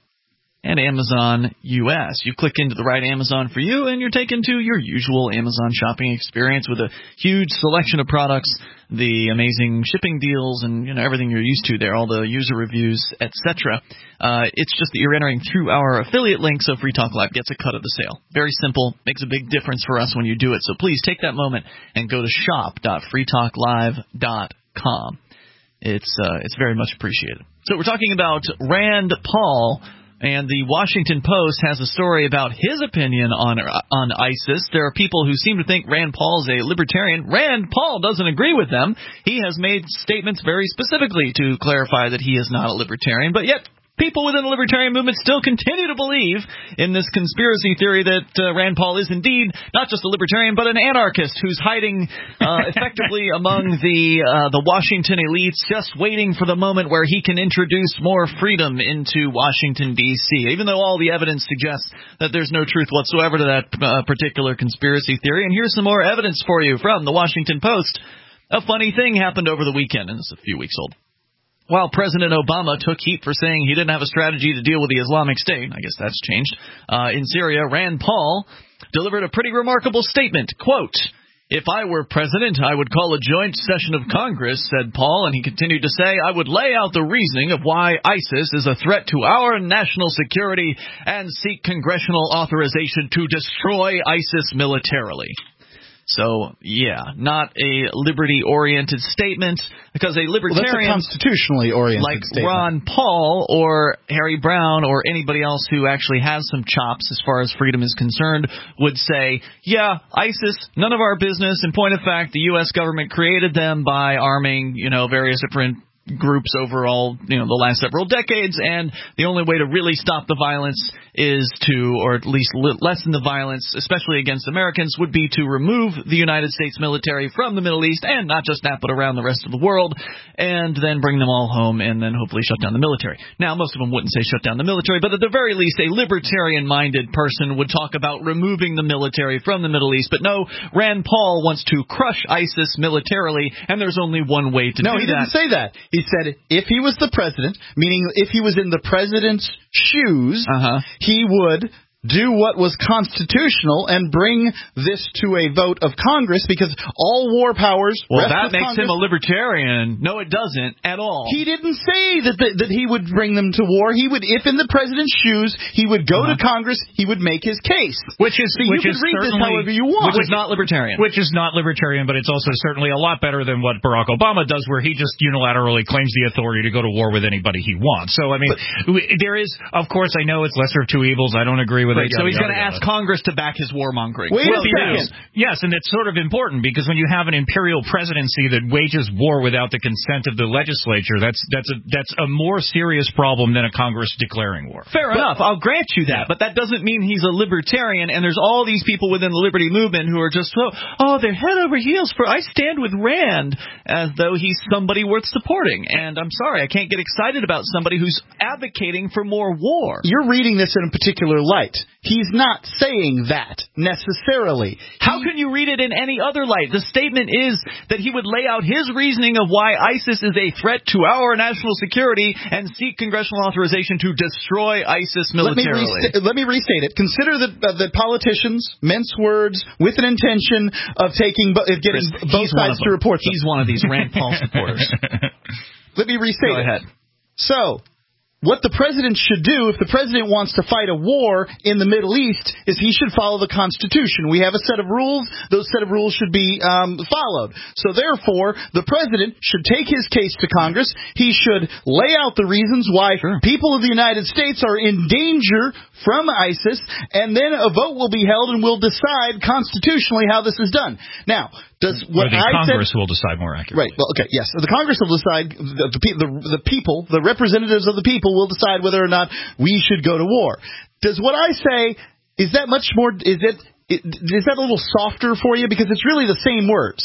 and Amazon U S. You click into the right Amazon for you, and you're taken to your usual Amazon shopping experience with a huge selection of products, the amazing shipping deals, and you know everything you're used to there, all the user reviews, et cetera. Uh, it's just that you're entering through our affiliate link, so Free Talk Live gets a cut of the sale. Very simple, makes a big difference for us when you do it. So please take that moment and go to shop dot free talk live dot com. It's uh, it's very much appreciated. So we're talking about Rand Paul. And the Washington Post has a story about his opinion on on ISIS. There are people who seem to think Rand Paul is a libertarian. Rand Paul doesn't agree with them. He has made statements very specifically to clarify that he is not a libertarian, but yet people within the libertarian movement still continue to believe in this conspiracy theory that uh, Rand Paul is indeed not just a libertarian, but an anarchist who's hiding uh, effectively among the uh, the Washington elites, just waiting for the moment where he can introduce more freedom into Washington, D C, even though all the evidence suggests that there's no truth whatsoever to that uh, particular conspiracy theory. And here's some more evidence for you from the Washington Post. A funny thing happened over the weekend, and it's a few weeks old. While President Obama took heat for saying he didn't have a strategy to deal with the Islamic State, I guess that's changed, uh, in Syria, Rand Paul delivered a pretty remarkable statement. Quote, "If I were president, I would call a joint session of Congress," said Paul, and he continued to say, "I would lay out the reasoning of why ISIS is a threat to our national security and seek congressional authorization to destroy ISIS militarily." So, yeah, not a liberty-oriented statement, because a libertarian... Well, that's a constitutionally oriented like statement. Ron Paul or Harry Brown or anybody else who actually has some chops as far as freedom is concerned would say, yeah, ISIS, none of our business. In point of fact, the U S government created them by arming, you know, various different groups over all, you know, the last several decades, and the only way to really stop the violence is to, or at least lessen the violence, especially against Americans, would be to remove the United States military from the Middle East, and not just that, but around the rest of the world, and then bring them all home, and then hopefully shut down the military. Now, most of them wouldn't say shut down the military, but at the very least, a libertarian-minded person would talk about removing the military from the Middle East. But no, Rand Paul wants to crush ISIS militarily, and there's only one way to no, do that. No, he didn't say that. He said if he was the president, meaning if he was in the president's shoes, uh-huh. he would do what was constitutional and bring this to a vote of Congress, because all war powers well, rest that with makes Congress. him a libertarian. No, it doesn't at all. He didn't say that the, that he would bring them to war. He would, if in the president's shoes, he would go uh-huh. to Congress. He would make his case. Which is so which you is can read this certainly however you want. Which is not libertarian. Which is not libertarian, but it's also certainly a lot better than what Barack Obama does, where he just unilaterally claims the authority to go to war with anybody he wants. So I mean, but, there is, of course, I know it's lesser of two evils. I don't agree with right, it. So yada, he's going to yada, ask Congress to back his warmongering. Wait well, a second. Yes, and it's sort of important, because when you have an imperial presidency that wages war without the consent of the legislature, that's that's a that's a more serious problem than a Congress declaring war. Fair but, enough. I'll grant you that, yeah. But that doesn't mean he's a libertarian. And there's all these people within the liberty movement who are just oh, oh they're head over heels for I stand with Rand, as though he's somebody worth supporting. And I'm sorry, I can't get excited about somebody who's advocating for more war. You're reading this in a particular light. He's not saying that necessarily. How can you read it in any other light? The statement is that he would lay out his reasoning of why ISIS is a threat to our national security and seek congressional authorization to destroy ISIS militarily. Let me, resta- let me restate it. Consider that uh, that politicians mince words with an intention of taking bo- of getting Chris, both sides to report them. He's one of these Rand Paul supporters. Let me restate Go it. ahead. So, what the president should do, if the president wants to fight a war in the Middle East, is he should follow the Constitution. We have a set of rules. Those set of rules should be um, followed. So therefore, the president should take his case to Congress. He should lay out the reasons why sure. people of the United States are in danger from ISIS, and then a vote will be held and we'll decide constitutionally how this is done. Now, does what or the I Congress said, will decide more accurately. Right. Well, okay. Yes. The Congress will decide. The, the the people, the representatives of the people, will decide whether or not we should go to war. Does what I say is that much more? Is it is that a little softer for you? Because it's really the same words.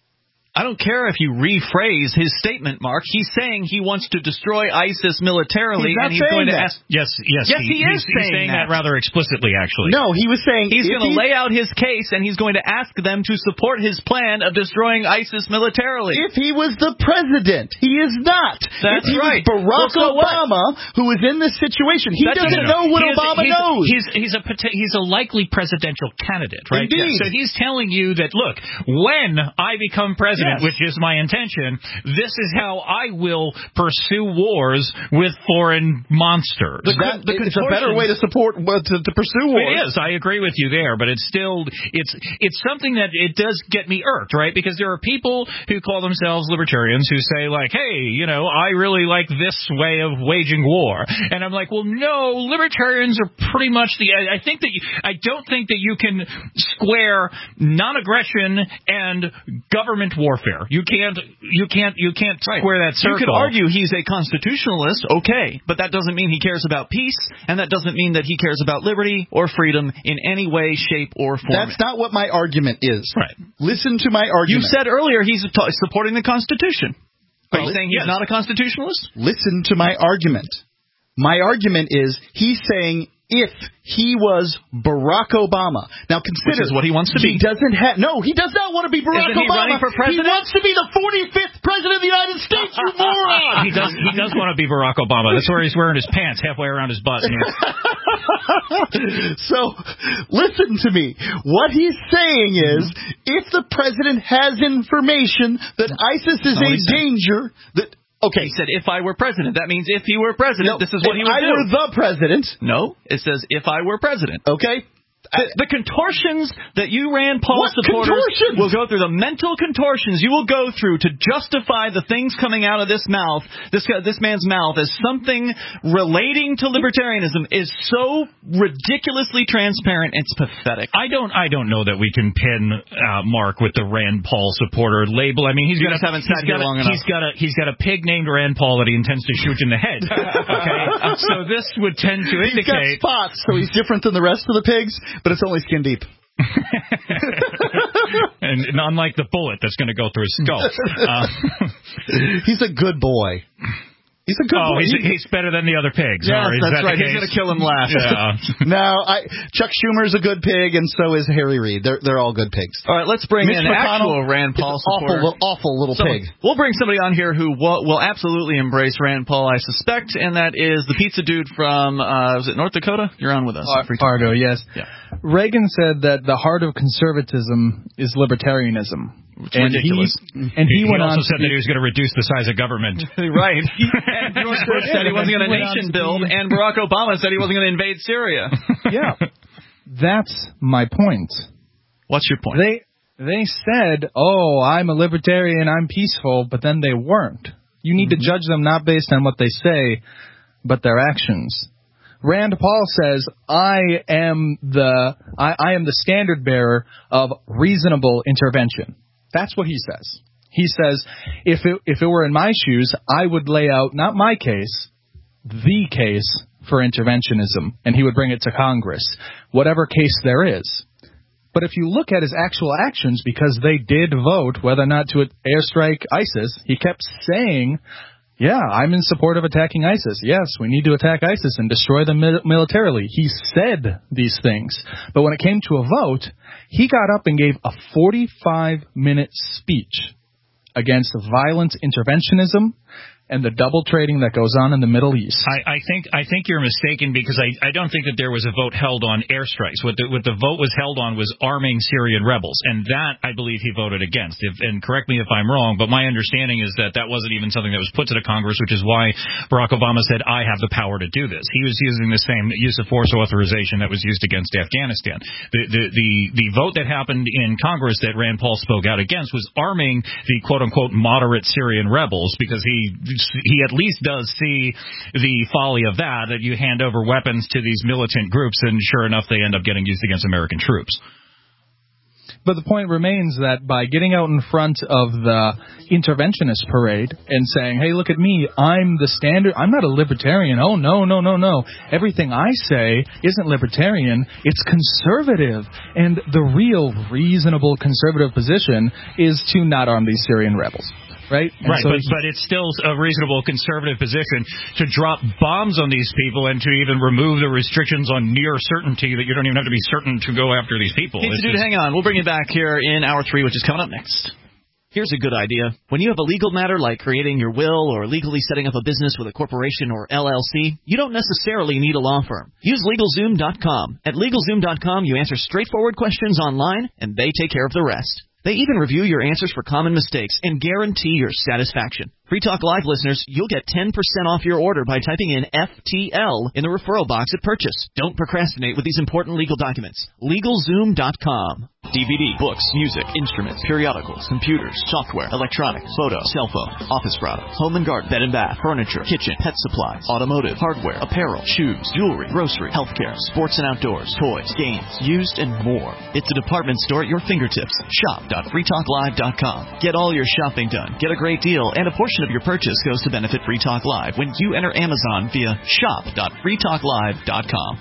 I don't care if you rephrase his statement, Mark. He's saying he wants to destroy ISIS militarily, he's not and he's saying going to that. ask. Yes, yes, yes, he, he is he's, saying, he's saying that. that rather explicitly, actually. No, he was saying he's going to he, lay out his case, and he's going to ask them to support his plan of destroying ISIS militarily. If he was the president, he is not. That's if he right. was Barack well, so Obama, what? who is in this situation, he that doesn't no, know no. what he Obama he's, knows. He's he's a he's a likely presidential candidate, right? Indeed. So he's telling you that look, when I become president, yes. which is my intention, this is how I will pursue wars with foreign monsters. The, that, the it's a better way to support uh, to, to pursue wars. It is. I agree with you there, but it's still it's it's something that it does get me irked, right? Because there are people who call themselves libertarians who say like, hey, you know, I really like this way of waging war, and I'm like, well, no, libertarians are pretty much the. I, I think that you, I don't think that you can square non-aggression and government warfare. You can't. You can't. You can't. Right. Square that circle. You could argue he's a constitutionalist, okay, but that doesn't mean he cares about peace, and that doesn't mean that he cares about liberty or freedom in any way, shape, or form. That's not what my argument is. Right. Listen to my argument. You said earlier he's t- supporting the Constitution. Are you saying he's yes. not a constitutionalist? Listen to my argument. My argument is he's saying if he was Barack Obama. Now consider Which is what he wants to he be. doesn't have no, he does not want to be Barack Isn't he Obama. running for president? He wants to be the forty-fifth president of the United States, you moron. He does he does want to be Barack Obama. That's where he's wearing his pants halfway around his butt. So, listen to me. What he's saying is, if the president has information that ISIS is No, a he's danger, that okay. He said, if I were president. That means if he were president, No, this is what if he would I do. were the president. No, it says, if I were president. Okay. The, the contortions that you Rand Paul what supporters contortions? will go through, the mental contortions you will go through to justify the things coming out of this mouth, this this man's mouth, as something relating to libertarianism is so ridiculously transparent. It's pathetic. I don't I don't know that we can pin uh, Mark with the Rand Paul supporter label. I mean, he's you got just a, haven't he's sat here got long a, enough. He's got a he's got a pig named Rand Paul that he intends to shoot in the head. Okay, so this would tend to indicate he's got spots, so he's different than the rest of the pigs, but it's only skin deep. and, and unlike the bullet that's going to go through his skull. Uh, he's a good boy. He's a good oh, boy. He's, he's better than the other pigs. Yes, is that's that right. The He's case? going to kill him last. Yeah. no, I, Chuck Schumer's a good pig, and so is Harry Reid. They're they're all good pigs. All right, let's bring Mitch in McConnell actual Rand Paul supporter. Awful, awful little so pig. We'll bring somebody on here who will, will absolutely embrace Rand Paul, I suspect, and that is the pizza dude from, uh, was it North Dakota? You're on with us. Ar- Fargo, yes. Yeah. Reagan said that the heart of conservatism is libertarianism. It's and ridiculous. He, and he, he went also on said that he was going to reduce the size of government. Right. And George Bush said he wasn't going to nation build, and Barack Obama said he wasn't going to invade Syria. Yeah. That's my point. What's your point? They they said, oh, I'm a libertarian, I'm peaceful, but then they weren't. You need mm-hmm. to judge them not based on what they say, but their actions. Rand Paul says, I am the I, I am the standard bearer of reasonable intervention. That's what he says. He says, if it, if it were in my shoes, I would lay out, not my case, the case for interventionism, and he would bring it to Congress, whatever case there is. But if you look at his actual actions, because they did vote whether or not to airstrike ISIS, he kept saying, yeah, I'm in support of attacking ISIS. Yes, we need to attack ISIS and destroy them mil- militarily. He said these things. But when it came to a vote, he got up and gave a forty-five minute speech against violent interventionism and the double trading that goes on in the Middle East. I, I think I think you're mistaken, because I, I don't think that there was a vote held on airstrikes. What the, what the vote was held on was arming Syrian rebels, and that I believe he voted against. If, and correct me if I'm wrong, but my understanding is that that wasn't even something that was put to the Congress, which is why Barack Obama said, I have the power to do this. He was using the same use of force authorization that was used against Afghanistan. The, the, the, the vote that happened in Congress that Rand Paul spoke out against was arming the quote-unquote moderate Syrian rebels, because he he at least does see the folly of that, that you hand over weapons to these militant groups, and sure enough, they end up getting used against American troops. But the point remains that by getting out in front of the interventionist parade and saying, hey, look at me, I'm the standard, I'm not a libertarian. Oh, no, no, no, no. Everything I say isn't libertarian, it's conservative. And the real reasonable conservative position is to not arm these Syrian rebels. Right, and right, so but but it's still a reasonable conservative position to drop bombs on these people and to even remove the restrictions on near certainty that you don't even have to be certain to go after these people. Hey, dude, hang on. We'll bring you back here in hour three, which is coming up next. Here's a good idea. When you have a legal matter like creating your will or legally setting up a business with a corporation or L L C, you don't necessarily need a law firm. Use LegalZoom dot com. At LegalZoom dot com, you answer straightforward questions online, and they take care of the rest. They even review your answers for common mistakes and guarantee your satisfaction. Free Talk Live listeners, you'll get ten percent off your order by typing in F T L in the referral box at purchase. Don't procrastinate with these important legal documents. LegalZoom dot com. D V D, books, music, instruments, periodicals, computers, software, electronics, photo, cell phone, office products, home and garden, bed and bath, furniture, kitchen, pet supplies, automotive, hardware, apparel, shoes, jewelry, grocery, healthcare, sports and outdoors, toys, games, used, and more. It's a department store at your fingertips. shop dot free talk live dot com. Get all your shopping done, get a great deal, and a portion of your purchase goes to benefit Free Talk Live when you enter Amazon via shop dot free talk live dot com.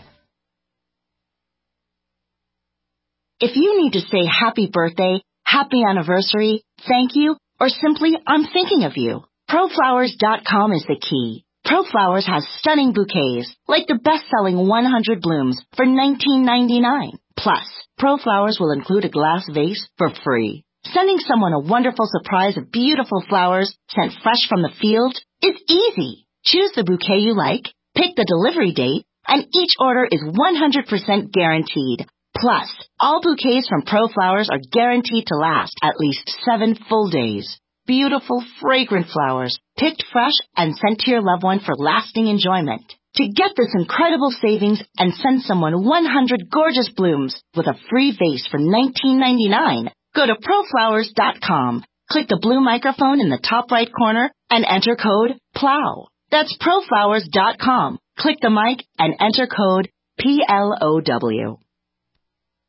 If you need to say happy birthday, happy anniversary, thank you, or simply I'm thinking of you, pro flowers dot com is the key. ProFlowers has stunning bouquets, like the best-selling one hundred blooms for nineteen ninety-nine. Plus, ProFlowers will include a glass vase for free. Sending someone a wonderful surprise of beautiful flowers sent fresh from the field is easy. Choose the bouquet you like, pick the delivery date, and each order is one hundred percent guaranteed. Plus, all bouquets from ProFlowers are guaranteed to last at least seven full days. Beautiful, fragrant flowers, picked fresh and sent to your loved one for lasting enjoyment. To get this incredible savings and send someone one hundred gorgeous blooms with a free vase for nineteen ninety-nine, go to proflowers dot com. Click the blue microphone in the top right corner and enter code PLOW. That's proflowers dot com. Click the mic and enter code P L O W.